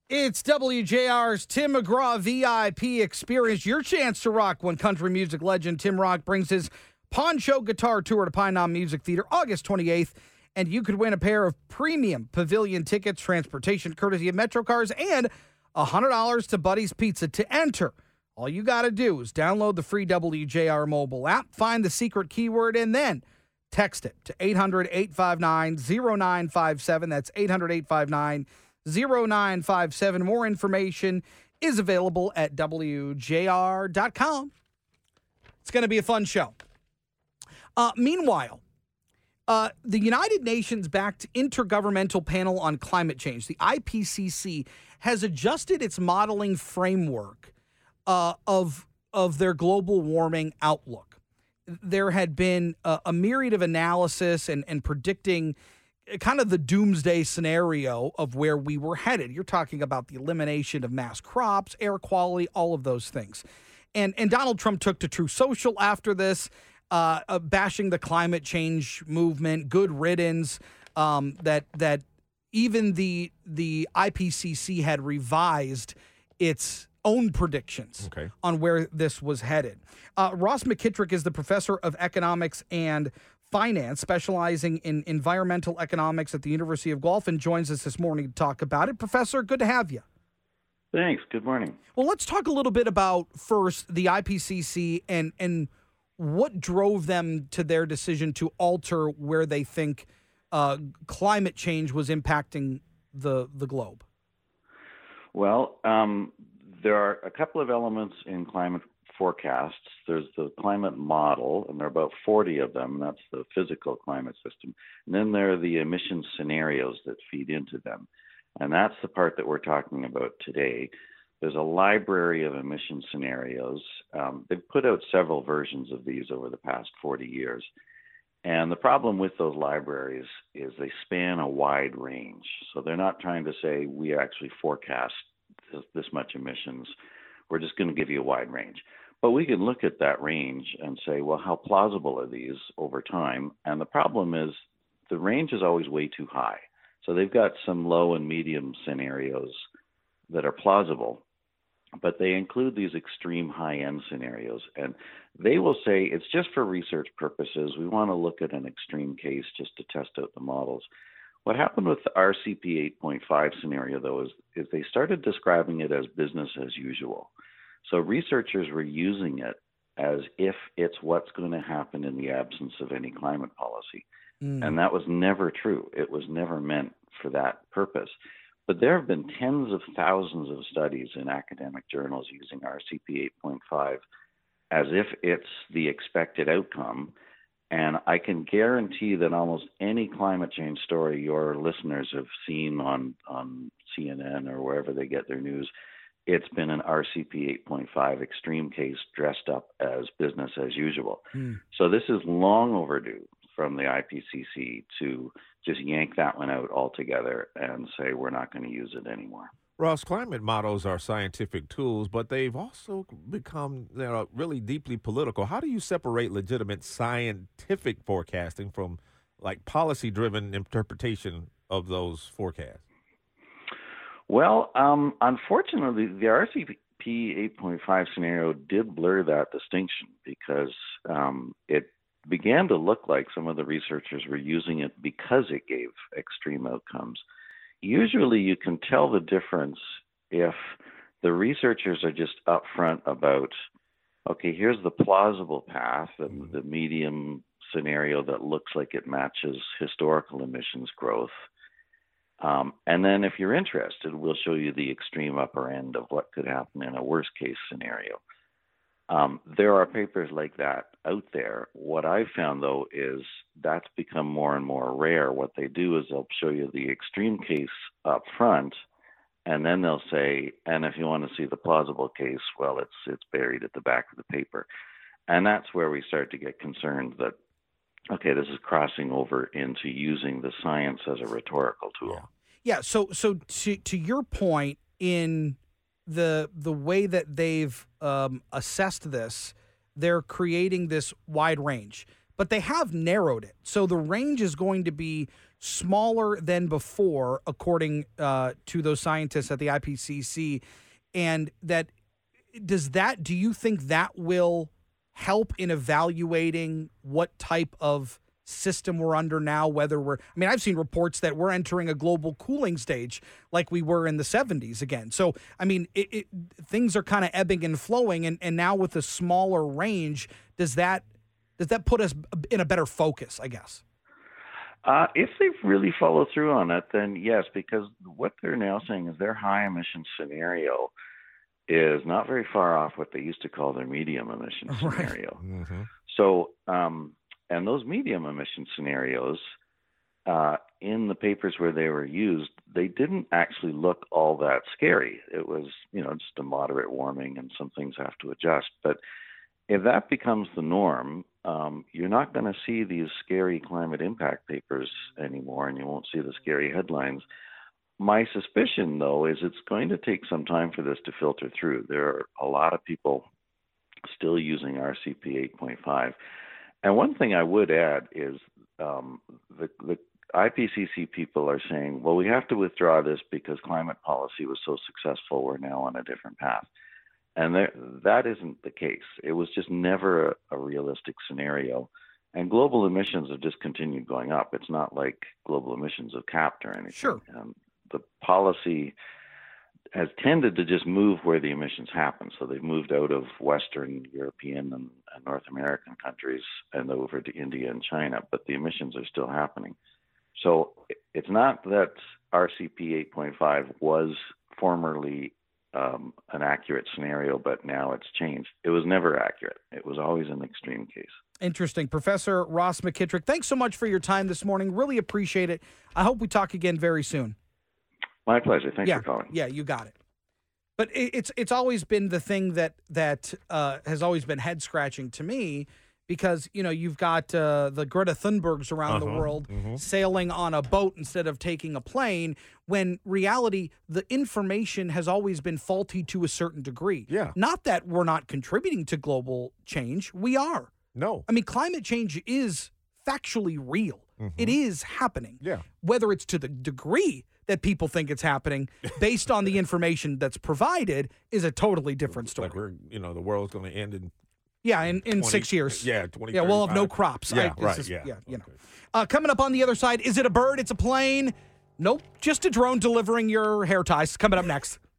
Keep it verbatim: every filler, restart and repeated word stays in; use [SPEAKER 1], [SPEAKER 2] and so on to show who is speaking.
[SPEAKER 1] It's W J R's Tim McGraw V I P Experience. Your chance to rock when country music legend Tim Rock brings his Poncho Guitar Tour to Pine Knob Music Theater August twenty-eighth. And you could win a pair of premium pavilion tickets, transportation courtesy of Metro Cars, and one hundred dollars to Buddy's Pizza. To enter, all you got to do is download the free W J R mobile app, find the secret keyword, and then text it to eight hundred, eight five nine, zero nine five seven. That's eight hundred, eight five nine, zero nine five seven. More information is available at W J R dot com. It's going to be a fun show. Uh, meanwhile, uh, the United Nations-backed Intergovernmental Panel on Climate Change, the I P C C, has adjusted its modeling framework uh, of, of their global warming outlook. There had been a, a myriad of analysis and, and predicting kind of the doomsday scenario of where we were headed. You're talking about the elimination of mass crops, air quality, all of those things. And and Donald Trump took to Truth Social after this, uh, uh, bashing the climate change movement, good riddance, um, that that even the the I P C C had revised its own predictions
[SPEAKER 2] okay.
[SPEAKER 1] on where this was headed. Uh, Ross McKittrick is the professor of economics and finance, specializing in environmental economics at the University of Guelph, and joins us this morning to talk about it. Professor, good to have you.
[SPEAKER 3] Thanks. Good morning.
[SPEAKER 1] Well, let's talk a little bit about, first, the I P C C and, and what drove them to their decision to alter where they think uh, climate change was impacting the, the globe.
[SPEAKER 3] Well, um, there are a couple of elements in climate forecasts. There's the climate model, and there are about forty of them. That's the physical climate system. And then there are the emission scenarios that feed into them. And that's the part that we're talking about today. There's a library of emission scenarios. Um, they've put out several versions of these over the past forty years. And the problem with those libraries is they span a wide range. So they're not trying to say we actually forecast this, this much emissions. We're just going to give you a wide range. But we can look at that range and say, well, how plausible are these over time? And the problem is the range is always way too high. So they've got some low and medium scenarios that are plausible, but they include these extreme high-end scenarios. And they will say it's just for research purposes. We want to look at an extreme case just to test out the models. What happened with the R C P eight point five scenario, though, is, is they started describing it as business as usual. So researchers were using it as if it's what's going to happen in the absence of any climate policy. Mm. And that was never true. It was never meant for that purpose. But there have been tens of thousands of studies in academic journals using R C P eight point five as if it's the expected outcome. And I can guarantee that almost any climate change story your listeners have seen on, on C N N or wherever they get their news, it's been an R C P eight point five extreme case dressed up as business as usual. Mm. So this is long overdue from the I P C C to just yank that one out altogether and say we're not going to use it anymore.
[SPEAKER 2] Ross, climate models are scientific tools, but they've also become you know, really deeply political. How do you separate legitimate scientific forecasting from like policy-driven interpretation of those forecasts?
[SPEAKER 3] Well, um, unfortunately, the R C P eight point five scenario did blur that distinction because um, it began to look like some of the researchers were using it because it gave extreme outcomes. Usually you can tell the difference if the researchers are just upfront about, okay, here's the plausible path, and the medium scenario that looks like it matches historical emissions growth. Um, and then if you're interested, we'll show you the extreme upper end of what could happen in a worst case scenario. Um, there are papers like that out there. What I've found, though, is that's become more and more rare. What they do is they'll show you the extreme case up front, and then they'll say, and if you want to see the plausible case, well, it's it's buried at the back of the paper. And that's where we start to get concerned that, okay, this is crossing over into using the science as a rhetorical tool.
[SPEAKER 1] Yeah, yeah so so to to your point, in the the way that they've um, assessed this, they're creating this wide range. but they have narrowed it. So the range is going to be smaller than before, according uh, to those scientists at the I P C C. And that does that, do you think that will help in evaluating what type of system we're under now, whether we're, I mean, I've seen reports that we're entering a global cooling stage like we were in the seventies again. So, I mean, it, it, things are kind of ebbing and flowing, and, and now with a smaller range, does that, does that put us in a better focus, I guess?
[SPEAKER 3] Uh, if they really follow through on it, then yes, because what they're now saying is their high emission scenario is not very far off what they used to call their medium emission
[SPEAKER 1] Right.
[SPEAKER 3] scenario.
[SPEAKER 2] Mm-hmm.
[SPEAKER 3] So, um, and those medium emission scenarios, uh, in the papers where they were used, they didn't actually look all that scary. It was, you know, just a moderate warming and some things have to adjust. But if that becomes the norm, um, you're not going to see these scary climate impact papers anymore, and you won't see the scary headlines. My suspicion, though, is it's going to take some time for this to filter through. There are a lot of people still using R C P eight point five. And one thing I would add is um, the, the I P C C people are saying, well, we have to withdraw this because climate policy was so successful, we're now on a different path. And there, that isn't the case. It was just never a, a realistic scenario. And global emissions have just continued going up. It's not like global emissions have capped or anything.
[SPEAKER 1] Sure.
[SPEAKER 3] Um, the policy has tended to just move where the emissions happen. So they've moved out of Western European and, and North American countries and over to India and China, but the emissions are still happening. So it's not that R C P eight point five was formerly um, an accurate scenario, but now it's changed. It was never accurate. It was always an extreme case.
[SPEAKER 1] Interesting. Professor Ross McKitrick, thanks so much for your time this morning. Really appreciate it. I hope we talk again very soon.
[SPEAKER 3] My pleasure. Thanks
[SPEAKER 1] yeah,
[SPEAKER 3] for calling.
[SPEAKER 1] Yeah, you got it. But it, it's it's always been the thing that that uh, has always been head scratching to me, because you know you've got uh, the Greta Thunbergs around
[SPEAKER 2] Uh-huh.
[SPEAKER 1] the world
[SPEAKER 2] Mhm.
[SPEAKER 1] sailing on a boat instead of taking a plane. When reality, the information has always been faulty to a certain degree.
[SPEAKER 2] Yeah.
[SPEAKER 1] Not that we're not contributing to global change. We are.
[SPEAKER 2] No.
[SPEAKER 1] I mean, climate change is factually real.
[SPEAKER 2] Mhm.
[SPEAKER 1] It is happening.
[SPEAKER 2] Yeah.
[SPEAKER 1] Whether it's to the degree that people think it's happening based on the information that's provided is a totally different story.
[SPEAKER 2] Like we're, you know, the world's going to end in
[SPEAKER 1] yeah, in, in
[SPEAKER 2] twenty
[SPEAKER 1] six years.
[SPEAKER 2] Yeah, twenty.
[SPEAKER 1] Yeah, we'll have no
[SPEAKER 2] thirty-five.
[SPEAKER 1] crops.
[SPEAKER 2] Yeah,
[SPEAKER 1] I- it's
[SPEAKER 2] right.
[SPEAKER 1] just-
[SPEAKER 2] yeah.
[SPEAKER 1] yeah, you know.
[SPEAKER 2] Okay.
[SPEAKER 1] Uh, coming up on the other side, is it a bird? It's a plane? Nope, just a drone delivering your hair ties. Coming up next.